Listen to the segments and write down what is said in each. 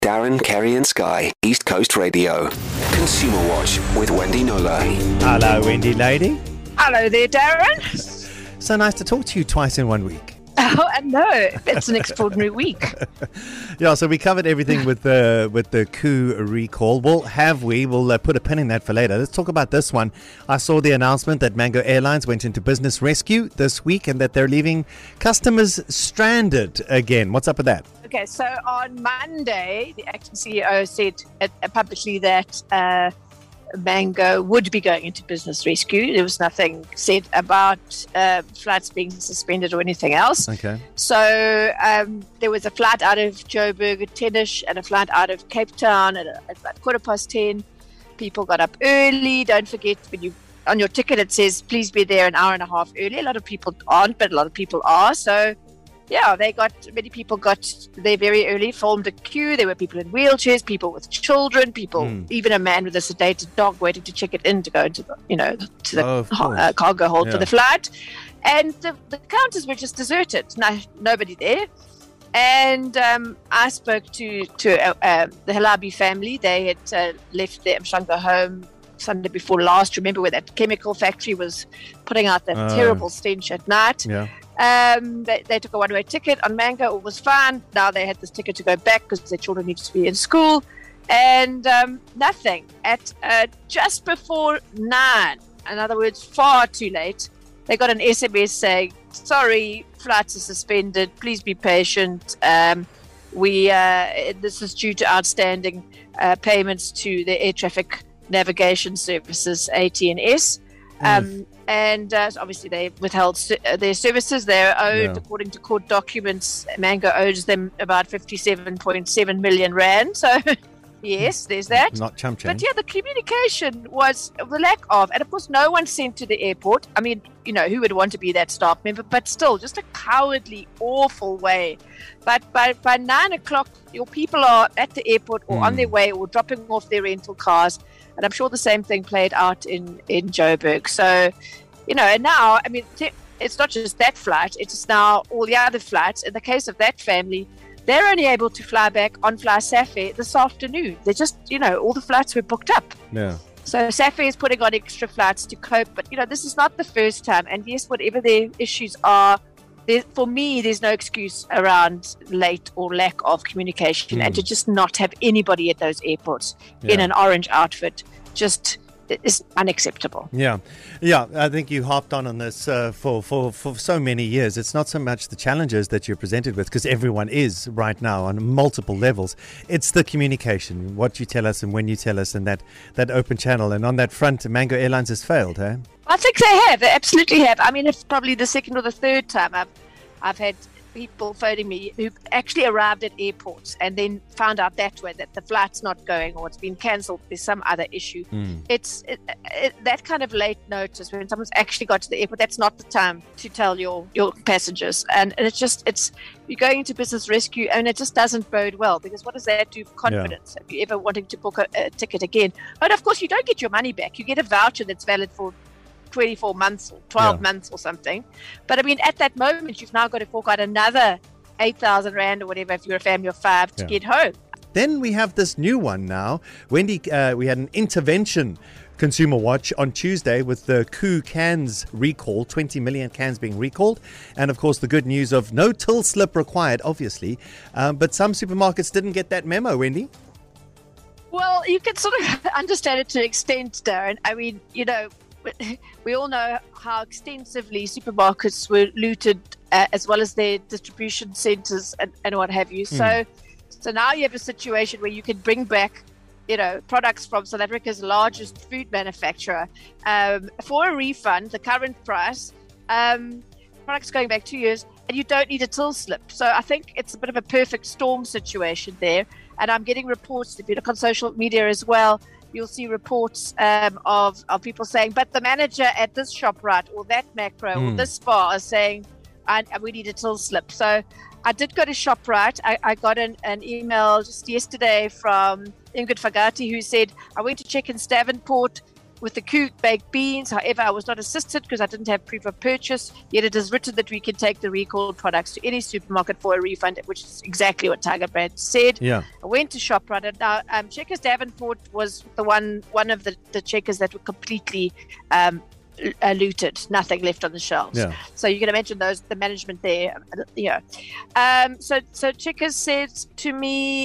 Darren, Kerry and Sky, East Coast Radio. Consumer Watch with Wendy Nola. Hello, Wendy lady. Hello there, Darren. So nice to talk to you twice in 1 week. Oh, I know. It's an extraordinary week. Yeah, so we covered everything with the coup recall. We'll put a pin in that for later. Let's talk about this one. I saw the announcement that Mango Airlines went into business rescue this week and that they're leaving customers stranded again. What's up with that? Okay, so on Monday, the acting CEO said publicly that Mango would be going into business rescue. There was nothing said about flights being suspended or anything else. Okay. So there was a flight out of Joburg at 10ish and a flight out of Cape Town at about 10:15. People got up early. Don't forget, on your ticket it says please be there an hour and a half early. A lot of people aren't, but a lot of people are. So yeah, many people got there very early, formed a queue. There were people in wheelchairs, people with children, even a man with a sedated dog waiting to check it in to go into the cargo hold for the flight. And the counters were just deserted. Nobody there. And I spoke to the Halabi family. They had left their Mshango home Sunday before last. Remember where that chemical factory was putting out that terrible stench at night? Yeah. They took a one-way ticket on Mango. It was fine. Now they had this ticket to go back because their children needed to be in school. And nothing. At just before 9, in other words, far too late, they got an SMS saying, sorry, flights are suspended. Please be patient. This is due to outstanding payments to the Air Traffic Navigation Services, AT&S. And obviously they withheld their services. They're owed, according to court documents, Mango owes them about 57.7 million rand. So, yes, there's that. Not chump change. But yeah, the communication was the lack of, and of course no one sent to the airport. I mean, who would want to be that staff member? But still, just a cowardly, awful way. But by 9 o'clock, your people are at the airport or on their way or dropping off their rental cars. And I'm sure the same thing played out in Joburg. So, and now, I mean, it's not just that flight, it's now all the other flights. In the case of that family, they're only able to fly back on Fly Safair this afternoon. They're just, all the flights were booked up. Yeah. So Safair is putting on extra flights to cope. But, this is not the first time. And yes, whatever their issues are, for me, there's no excuse around late or lack of communication. And to just not have anybody at those airports in an orange outfit just is unacceptable. Yeah. I think you harped on this for so many years. It's not so much the challenges that you're presented with, because everyone is right now on multiple levels. It's the communication, what you tell us and when you tell us, and that open channel. And on that front, Mango Airlines has failed, eh? I think they have. They absolutely have. I mean, it's probably the second or the third time I've had people phoning me who actually arrived at airports and then found out that way that the flight's not going or it's been cancelled. There's some other issue. It's that kind of late notice when someone's actually got to the airport. That's not the time to tell your passengers. And it's you're going into business rescue, and it just doesn't bode well, because what does that do for confidence? If you're ever wanting to book a ticket again? But of course, you don't get your money back. You get a voucher that's valid for 24 months or 12 months or something. But I mean, at that moment, you've now got to fork out another 8,000 Rand or whatever if you're a family of 5 to get home. Then we have this new one now. Wendy, we had an intervention Consumer Watch on Tuesday with the coup cans recall, 20 million cans being recalled. And of course, the good news of no till slip required, obviously. But some supermarkets didn't get that memo, Wendy. Well, you can sort of understand it to an extent, Darren. I mean, we all know how extensively supermarkets were looted, as well as their distribution centres and what have you. So now you have a situation where you can bring back, products from South Africa's largest food manufacturer for a refund, the current price, products going back 2 years, and you don't need a till slip. So I think it's a bit of a perfect storm situation there. And I'm getting reports, if you look on social media as well, you'll see reports of people saying, but the manager at this ShopRite or that Macro or this Spar is saying, we need a till slip. So I did go to ShopRite. I got an email just yesterday from Ingrid Fagati, who said, I went to check in Stavenport. with the Koo baked beans. However, I was not assisted because I didn't have proof of purchase. Yet it is written that we can take the recalled products to any supermarket for a refund, which is exactly what Tiger Brands said. Yeah. I went to ShopRite, and now Checkers Davenport was the one of the Checkers that were completely looted, nothing left on the shelves. Yeah. So you can imagine the management there. So Checkers said to me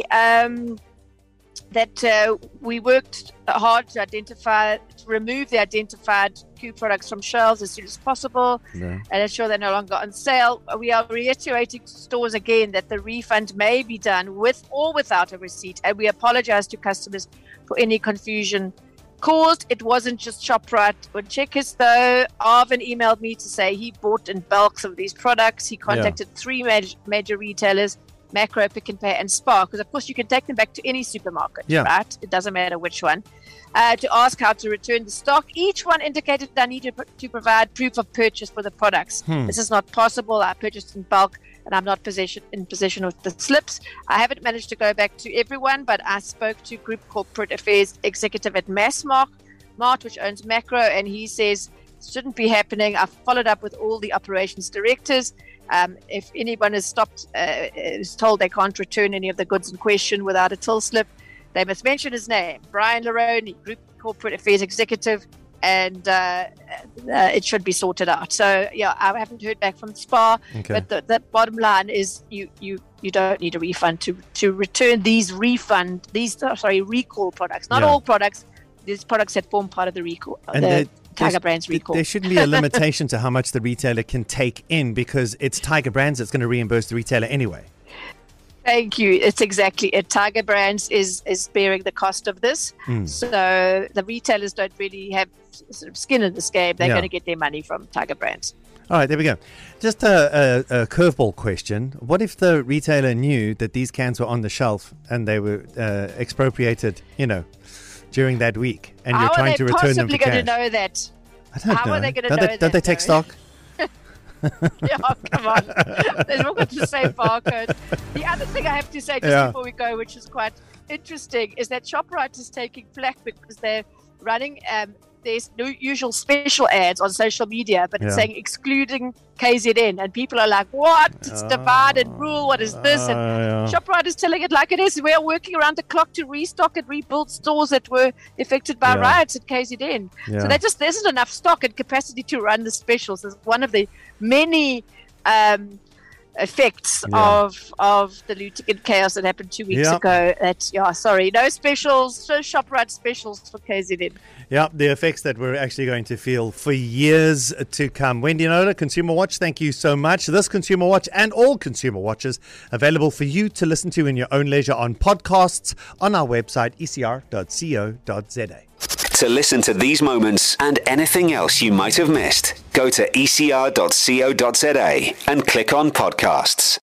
that we worked hard to remove the identified Koo products from shelves as soon as possible and ensure they're no longer on sale. We are reiterating to stores again that the refund may be done with or without a receipt, and we apologize to customers for any confusion caused. It wasn't just ShopRite or Checkers, though. Arvin emailed me to say he bought in bulk some of these products. He contacted three major retailers, Macro, Pick n Pay, and Spar, because of course you can take them back to any supermarket, right? It doesn't matter which one, to ask how to return the stock. Each one indicated I needed to provide proof of purchase for the products. This is not possible. I purchased in bulk and I'm not in possession of the slips. I haven't managed to go back to everyone, but I spoke to Group Corporate Affairs executive at Massmart, which owns Macro, and he says it shouldn't be happening. I've followed up with all the operations directors. If anyone is told they can't return any of the goods in question without a till slip, they must mention his name, Brian Laroni, Group Corporate Affairs Executive, and it should be sorted out. So, I haven't heard back from Spar, but the bottom line is you don't need a refund to return these recall products. Not all products. These products that form part of the recall. And Tiger Brands recall. There shouldn't be a limitation to how much the retailer can take in, because it's Tiger Brands that's going to reimburse the retailer anyway. Thank you. It's exactly it. Tiger Brands is bearing the cost of this. So the retailers don't really have sort of skin in this game. They're going to get their money from Tiger Brands. All right, there we go. Just a curveball question. What if the retailer knew that these cans were on the shelf and they were expropriated, during that week, and you're trying to return them to cash? How are they possibly going to know that? I don't know. How are they going to know that? Don't they take stock? Come on. There's all got the same barcode. The other thing I have to say just before we go, which is quite interesting, is that ShopRite is taking flack because they're running there's no usual special ads on social media, but it's saying excluding KZN, and people are like, what? It's divide and rule. What is this? And ShopRite is telling it like it is. We are working around the clock to restock and rebuild stores that were affected by riots at KZN. So there isn't enough stock and capacity to run the specials. It's one of the many effects of the looting and chaos that happened 2 weeks ago. No specials, no ShopRite specials for KZN. Yeah, the effects that we're actually going to feel for years to come. Wendy Knowler, Consumer Watch, thank you so much. This Consumer Watch and all Consumer Watches available for you to listen to in your own leisure on podcasts on our website, ecr.co.za. To listen to these moments and anything else you might have missed, go to ecr.co.za and click on podcasts.